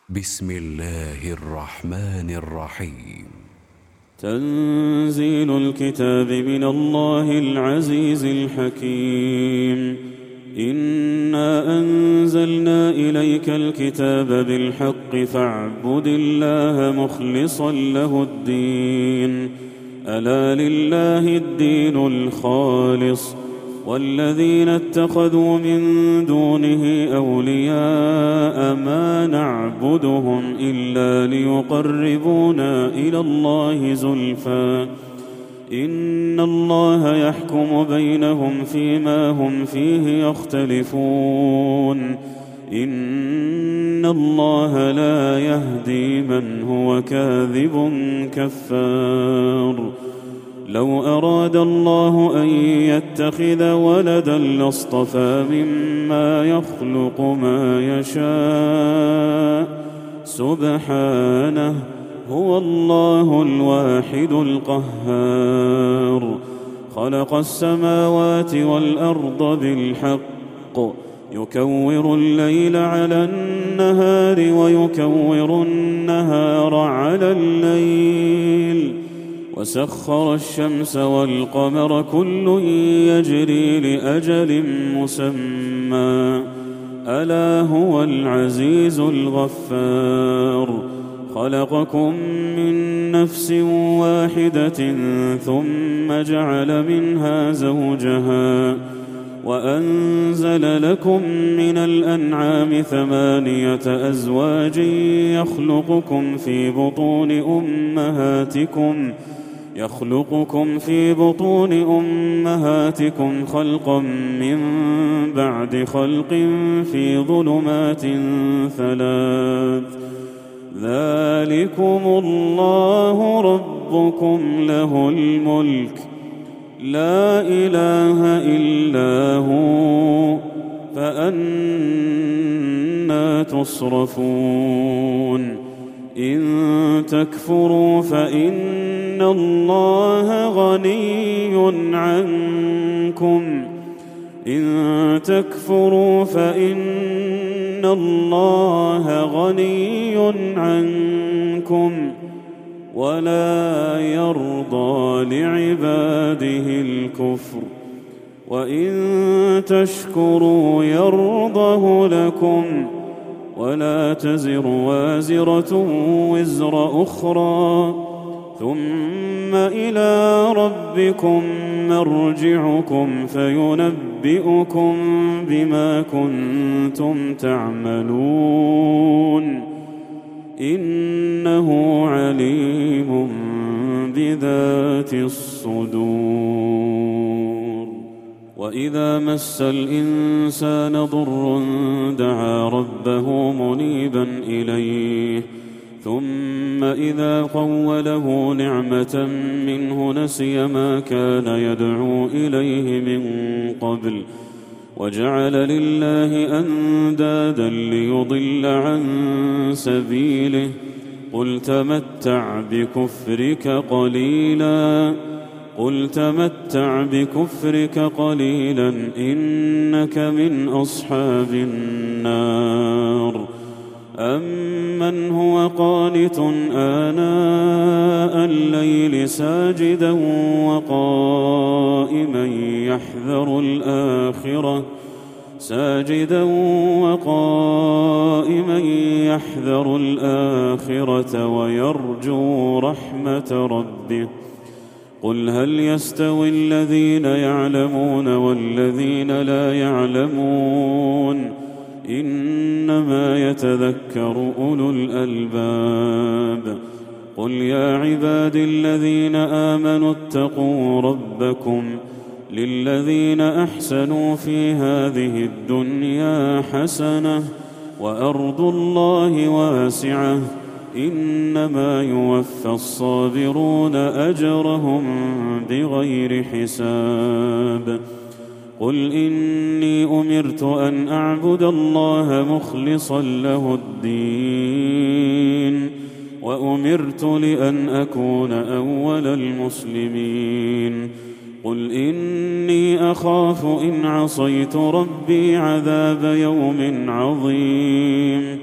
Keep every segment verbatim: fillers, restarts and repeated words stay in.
بسم الله الرحمن الرحيم. تنزيل الكتاب من الله العزيز الحكيم. إنا أنزلنا إليك الكتاب بالحق فاعبد الله مخلصا له الدين. ألا لله الدين الخالص، والذين اتخذوا من دونه أولياء ما نعبدهم إلا ليقربونا إلى الله زلفى إن الله يحكم بينهم فيما هم فيه يختلفون. إن الله لا يهدي من هو كاذب كفار. لو أراد الله أن يتخذ ولدا لاصطفى مما يخلق ما يشاء سبحانه، هو الله الواحد القهار. خلق السماوات والأرض بالحق، يكور الليل على النهار ويكور النهار على الليل، وسخر الشمس والقمر كل يجري لأجل مسمى، ألا هو العزيز الغفار. خلقكم من نفس واحدة ثم جعل منها زوجها، وأنزل لكم من الأنعام ثمانية أزواج يخلقكم في بطون أمهاتكم يخلقكم في بطون أمهاتكم خلقا من بعد خلق في ظلمات ثلاث. ذلكم الله ربكم له الملك، لا إله إلا هو، فأنى تصرفون. إن تكفروا فإن الله غني عنكم إن تكفروا فإن الله غني عنكم ولا يرضى لعباده الكفر، وإن تشكروا يرضه لكم، ولا تزر وازرة وزر أخرى، ثم إلى ربكم مرجعكم فينبئكم بما كنتم تعملون، إنه عليم بذات الصدور. وإذا مس الإنسان ضر دعا ربه منيبا إليه، ثم إذا خوله نعمة منه نسي ما كان يدعو إليه من قبل، وجعل لله أندادا ليضل عن سبيله. قل تمتع بكفرك قليلا قل تمتع بكفرك قليلا إنك من أصحاب النار. أمن هو قانت آناء الليل ساجدا وقائما يحذر الآخرة ساجدا وقائما يحذر الآخرة ويرجو رحمة ربه. قل هل يستوي الذين يعلمون والذين لا يعلمون؟ إنما يتذكر أولو الألباب. قل يا عبادي الذين آمنوا اتقوا ربكم للذين أحسنوا في هذه الدنيا حسنة وأرض الله واسعة إنما يوفى الصابرون أجرهم بغير حساب. قل إني أمرت أن أعبد الله مخلصا له الدين وأمرت لأن أكون أول المسلمين. قل إني أخاف إن عصيت ربي عذاب يوم عظيم.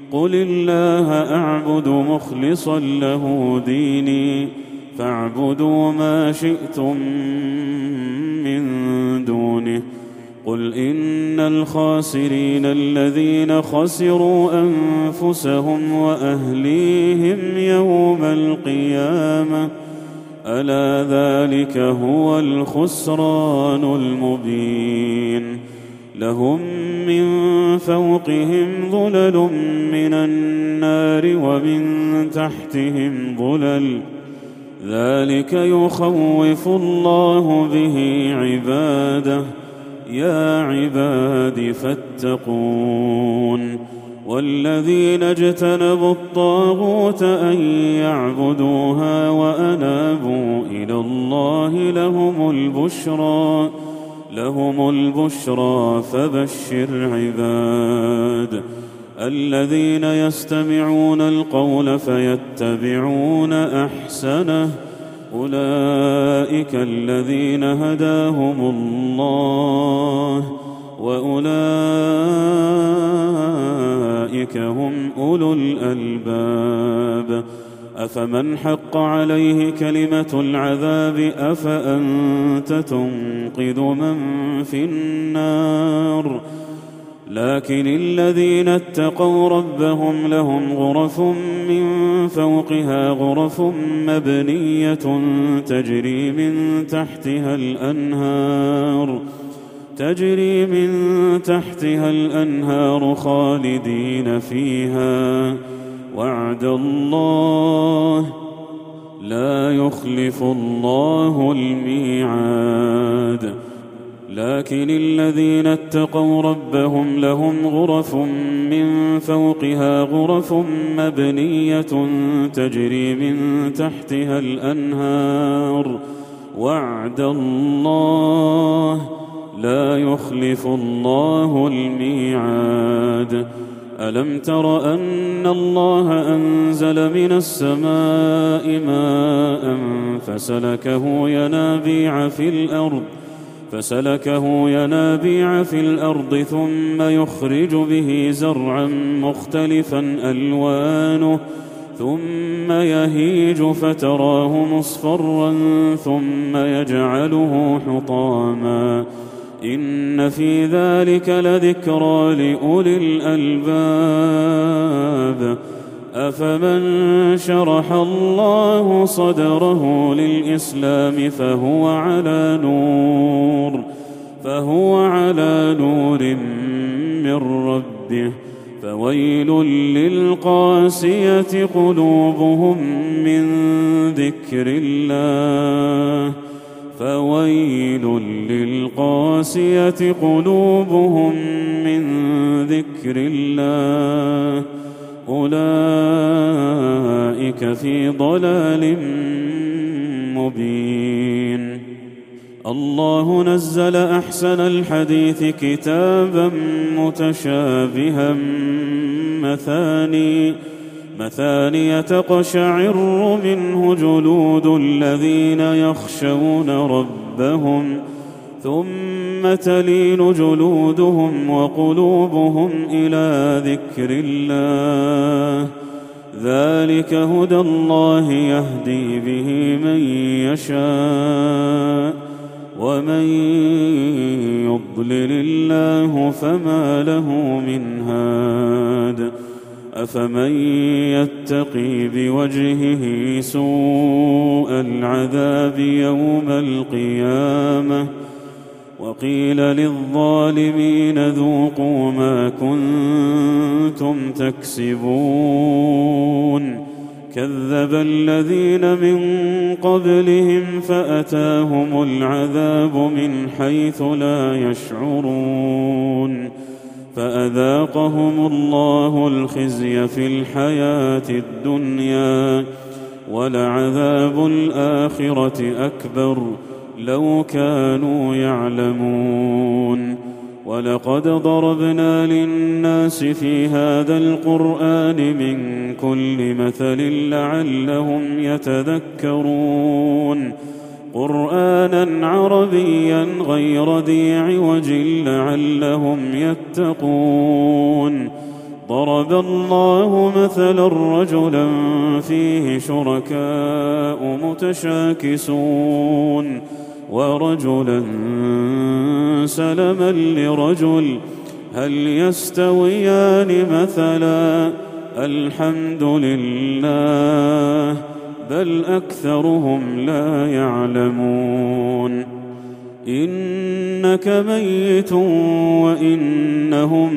قل الله أعبد مخلصا له ديني فاعبدوا ما شئتم من دونه قل إن الخاسرين الذين خسروا أنفسهم وأهليهم يوم القيامة ألا ذلك هو الخسران المبين لهم من فوقهم ظلل من النار ومن تحتهم ظلل ذلك يخوف الله به عباده يا عباد فاتقون والذين اجتنبوا الطاغوت أن يعبدوها وأنابوا إلى الله لهم البشرى لهم البشرى فبشر عباد الذين يستمعون القول فيتبعون أحسنه أولئك الذين هداهم الله وأولئك هم أولو الألباب أفمن حق عليه كلمة العذاب أفأنت تنقذ من في النار لكن الذين اتقوا ربهم لهم غرف من فوقها غرف مبنية تجري من تحتها الأنهار تجري من تحتها الأنهار خالدين فيها وعد الله لا يخلف الله الميعاد لكن الذين اتقوا ربهم لهم غرف من فوقها غرف مبنية تجري من تحتها الأنهار وعد الله لا يخلف الله الميعاد ألم تر أن الله أنزل من السماء ماء فسلكه ينابيع في الأرض فسلكه ينابيع في الأرض ثم يخرج به زرعا مختلفا ألوانه ثم يهيج فتراه مصفرا ثم يجعله حطاما إن في ذلك لذكرى لأولي الألباب أفمن شرح الله صدره للإسلام فهو على نور فهو على نور من ربه فويل للقاسية قلوبهم من ذكر الله فويل للقاسية قلوبهم من ذكر الله أولئك في ضلال مبين الله نزل أحسن الحديث كتابا متشابها مثاني مثانية تقشعر منه جلود الذين يخشون ربهم ثم تلين جلودهم وقلوبهم إلى ذكر الله ذلك هدى الله يهدي به من يشاء ومن يضلل الله فما له من هاد أفمن يتقي بوجهه سوء العذاب يوم القيامة وقيل للظالمين ذوقوا ما كنتم تكسبون كذب الذين من قبلهم فأتاهم العذاب من حيث لا يشعرون فأذاقهم الله الخزي في الحياة الدنيا ولعذاب الآخرة أكبر لو كانوا يعلمون ولقد ضربنا للناس في هذا القرآن من كل مثل لعلهم يتذكرون قرآنا عربيا غير ذي عوج لعلهم يتقون ضرب الله مثلا رجلا فيه شركاء متشاكسون ورجلا سلما لرجل هل يستويان مثلا الحمد لله بل أكثرهم لا يعلمون إنك ميت وإنهم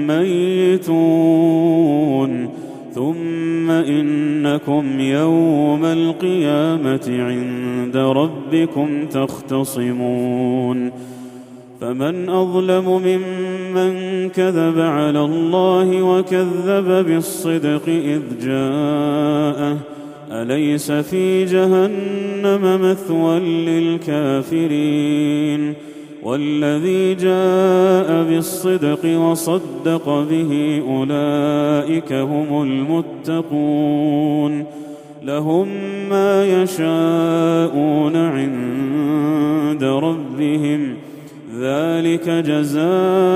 ميتون ثم إنكم يوم القيامة عند ربكم تختصمون فمن أظلم ممن كذب على الله وكذب بالصدق إذ جاءه أليس في جهنم مثوى للكافرين والذي جاء بالصدق وصدق به أولئك هم المتقون لهم ما يشاءون عند ربهم ذلك جزاء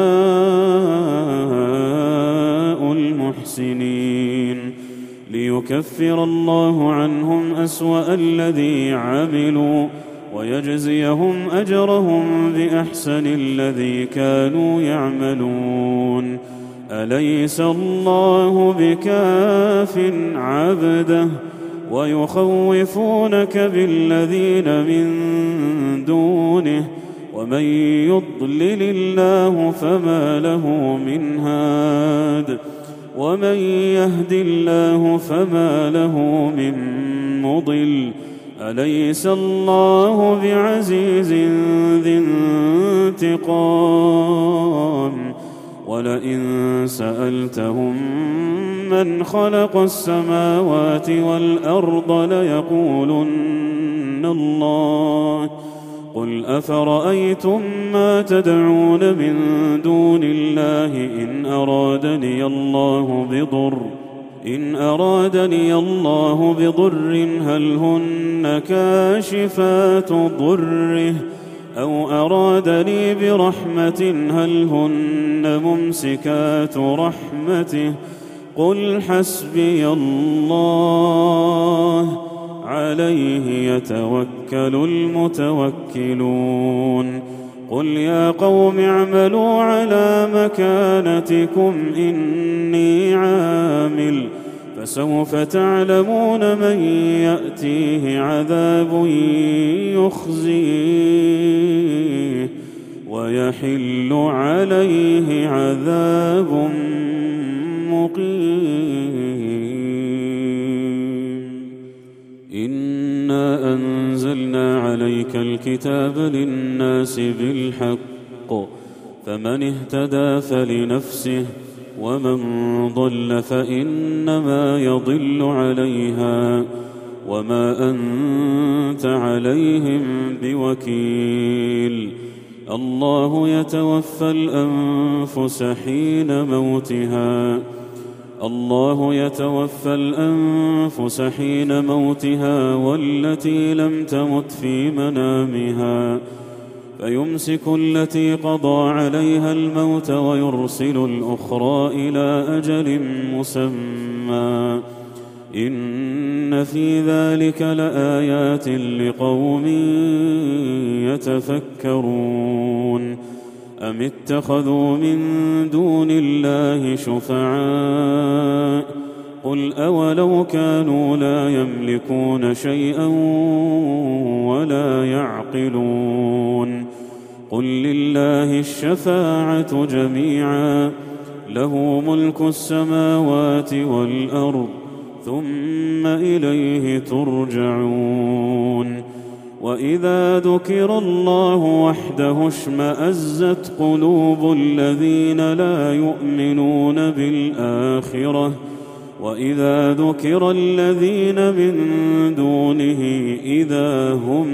المحسنين ليكفر الله عنهم أسوأ الذي عملوا ويجزيهم أجرهم بأحسن الذي كانوا يعملون أليس الله بكاف عبده ويخوفونك بالذين من دونه ومن يضلل الله فما له من هاد ومن يهد الله فما له من مضل أليس الله بعزيز ذي انتقام ولئن سألتهم من خلق السماوات والأرض ليقولن الله قل أفرأيتم ما تدعون من دون الله إن أرادني الله بضر إن أرادني الله بضر هل هن كاشفات ضره أو أرادني برحمة هل هن ممسكات رحمته قل حسبي الله عليه يتوكل المتوكلون قل يا قوم اعملوا على مكانتكم إني عامل فسوف تعلمون من يأتيه عذاب يخزيه ويحل عليه عذاب مقيم إنا أنزلنا عليك الكتاب للناس بالحق فمن اهتدى فلنفسه ومن ضل فإنما يضل عليها وما أنت عليهم بوكيل الله يتوفى الأنفس حين موتها الله يتوفى الأنفس حين موتها والتي لم تمت في منامها فيمسك التي قضى عليها الموت ويرسل الأخرى إلى أجل مسمى إن في ذلك لآيات لقوم يتفكرون أم اتخذوا من دون الله شفعاء قل أولو كانوا لا يملكون شيئا ولا يعقلون قل لله الشفاعة جميعا له ملك السماوات والأرض ثم إليه ترجعون وإذا ذكر الله وحده اشمأزت قلوب الذين لا يؤمنون بالآخرة وإذا ذكر الذين من دونه إذا هم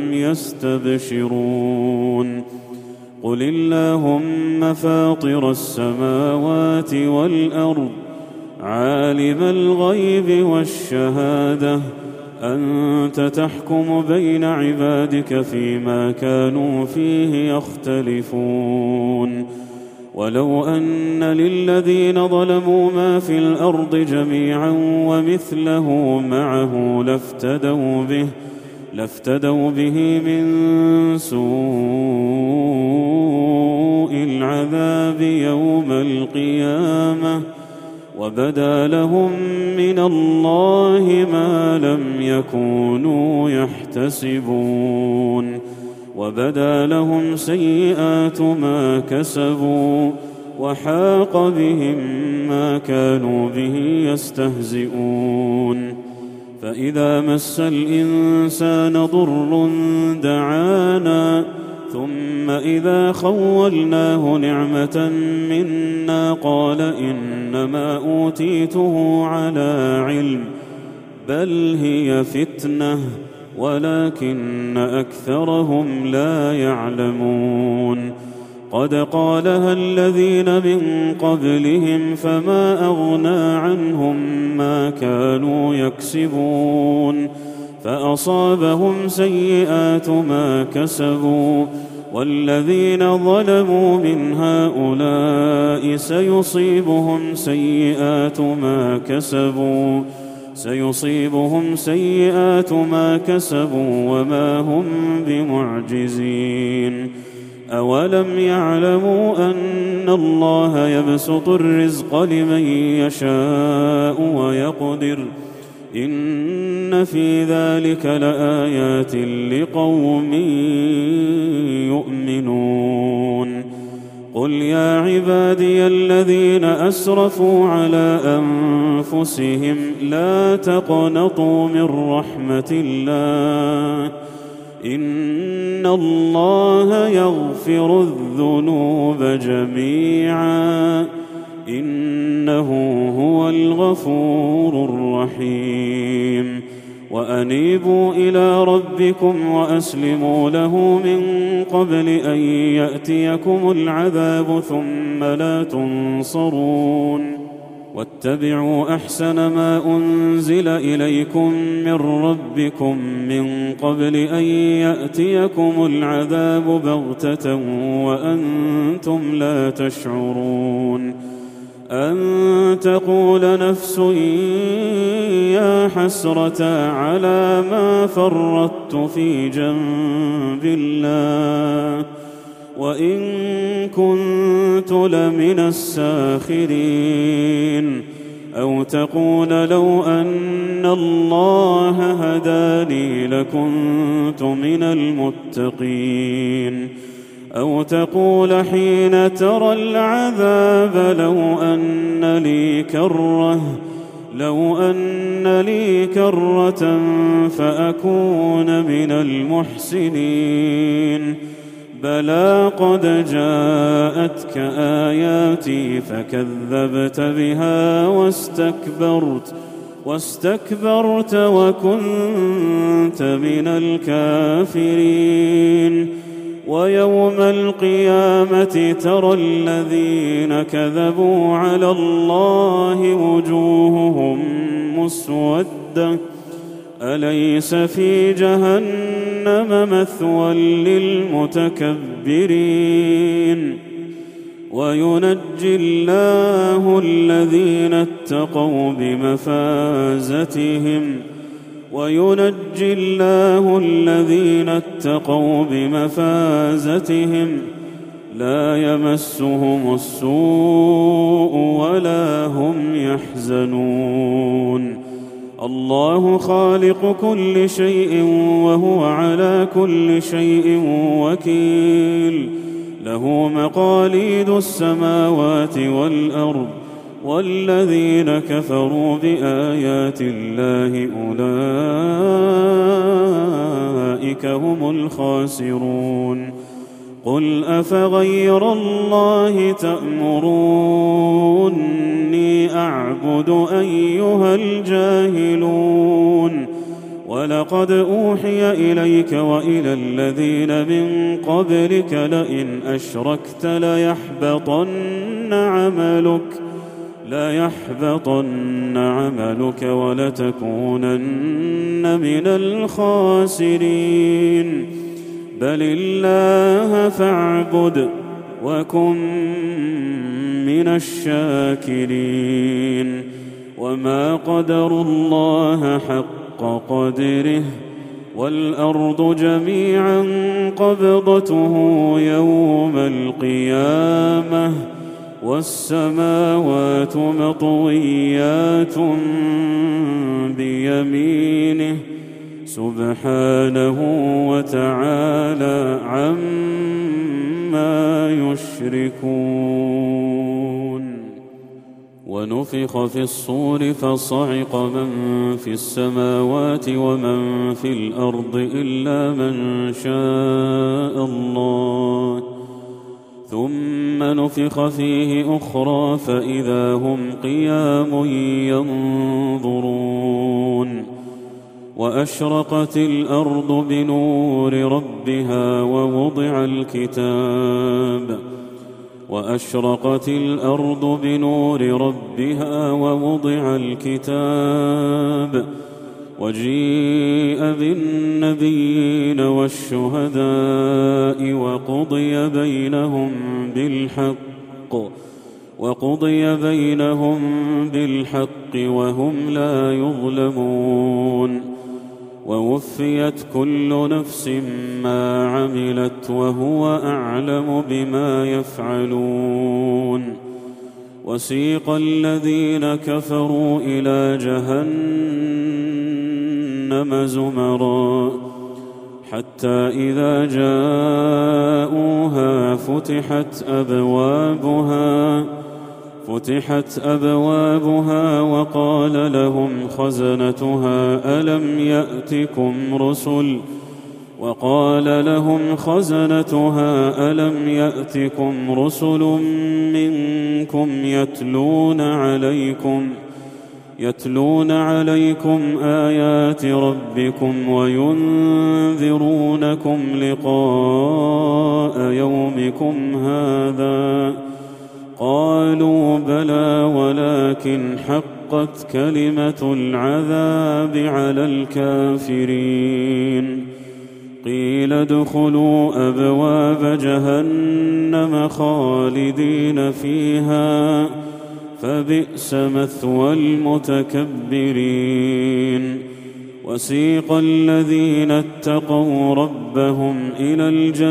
يستبشرون قل اللهم فاطر السماوات والأرض عالم الغيب والشهادة أنت تحكم بين عبادك فيما كانوا فيه يختلفون ولو أن للذين ظلموا ما في الأرض جميعا ومثله معه لافتدوا به لافتدوا به من سوء العذاب يوم القيامة وبدا لهم من الله ما لم يكونوا يحتسبون وبدا لهم سيئات ما كسبوا وحاق بهم ما كانوا به يستهزئون فإذا مس الإنسان ضر دعانا ثم إذا خولناه نعمة منا قال إنما أوتيته على علم بل هي فتنة ولكن أكثرهم لا يعلمون قد قالها الذين من قبلهم فما أغنى عنهم ما كانوا يكسبون فأصابهم سيئات ما كسبوا والذين ظلموا من هؤلاء سيصيبهم سيئات ما كسبوا سيصيبهم سيئات ما كسبوا وما هم بمعجزين أولم يعلموا أن الله يبسط الرزق لمن يشاء ويقدر إن في ذلك لآيات لقوم يؤمنون قل يا عبادي الذين أسرفوا على أنفسهم لا تقنطوا من رحمة الله إن الله يغفر الذنوب جميعا إنه هو الغفور الرحيم وأنيبوا إلى ربكم وأسلموا له من قبل أن يأتيكم العذاب ثم لا تنصرون واتبعوا أحسن ما أنزل إليكم من ربكم من قبل أن يأتيكم العذاب بغتة وأنتم لا تشعرون أن تقول نفس يا حسرة على ما فرطت في جنب الله وإن كنت لمن الساخرين أو تقول لو أن الله هداني لكنت من المتقين أو تقول حين ترى العذاب لو أن لي كرة لو أن لي كرة فأكون من المحسنين بلى قد جاءتك آياتي فكذبت بها واستكبرت واستكبرت وكنت من الكافرين ويوم القيامة ترى الذين كذبوا على الله وجوههم مسودة أليس في جهنم مثوى للمتكبرين وينجي الله الذين اتقوا بمفازتهم وينجي الله الذين اتقوا بمفازتهم لا يمسهم السوء ولا هم يحزنون الله خالق كل شيء وهو على كل شيء وكيل له مقاليد السماوات والأرض والذين كفروا بآيات الله أولئك هم الخاسرون قل أفغير الله تأمروني أعبد أيها الجاهلون ولقد أوحي إليك وإلى الذين من قبلك لئن أشركت ليحبطن عملك ليحبطن عملك ولتكونن من الخاسرين بل الله فاعبد وكن من الشاكرين وما قدروا الله حق قدره والأرض جميعا قبضته يوم القيامة والسماوات مطويات بيمينه سبحانه وتعالى عما يشركون. ونفخ في الصور فصعق من في السماوات ومن في الأرض إلا من شاء الله ثم نفخ فيه أخرى فإذا هم قيام ينظرون. وأشرقت الأرض بنور ربها ووضع الكتاب وأشرقت الأرض بنور ربها ووضع الكتاب وجيء بالنبيين والشهداء وقضي بينهم بالحق وقضي بينهم بالحق وهم لا يظلمون. ووفيت كل نفس ما عملت وهو أعلم بما يفعلون. وسيق الذين كفروا إلى جهنم زمرا حتى إذا جاءوها فتحت أبوابها فتحت أبوابها وقال لهم خزنتها ألم يأتكم رسل وقال لهم خزنتها ألم يأتكم رسل منكم يتلون عليكم يتلون عليكم آيات ربكم وينذرونكم لقاء يومكم هذا قالوا بلى ولكن حقت كلمة العذاب على الكافرين. قيل ادخلوا أبواب جهنم خالدين فيها فبئس مثوى المتكبرين. وسيق الذين اتقوا ربهم إلى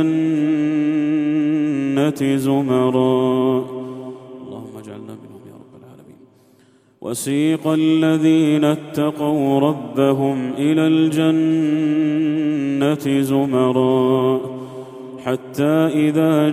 الجنة زمرا اللهم اجعلنا منهم يا رب العالمين. وسيق الذين اتقوا ربهم إلى الجنة زمرا حتى إذا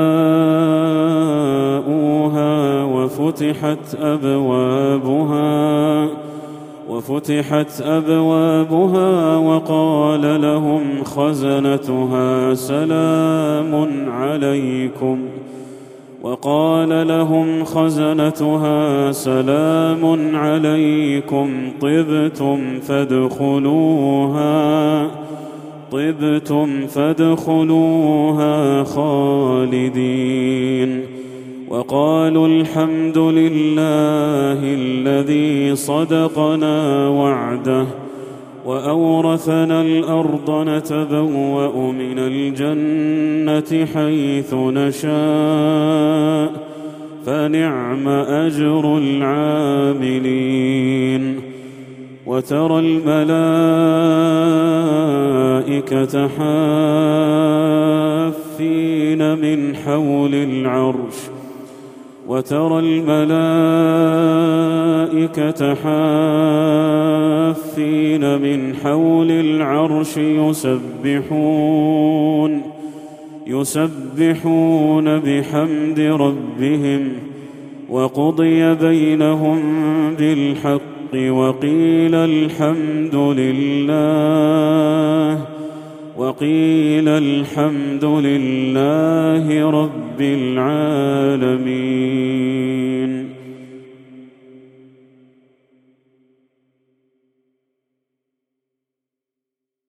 جاءوها وفتحت أبوابها وفتحت أبوابها وقال لهم خزنتها سلام عليكم وقال لهم خزنتها سلام عليكم طبتم فادخلوها طبتم فادخلوها خالدين. وقالوا الحمد لله الذي صدقنا وعده وأورثنا الأرض نتبوأ من الجنة حيث نشاء فنعم أجر العاملين. وترى الملائكة حافين من حول العرش وترى الملائكة حافين من حول العرش يسبحون يسبحون بحمد ربهم وقضي بينهم بالحق وقيل الحمد لله وقيل الحمد لله رب العالمين.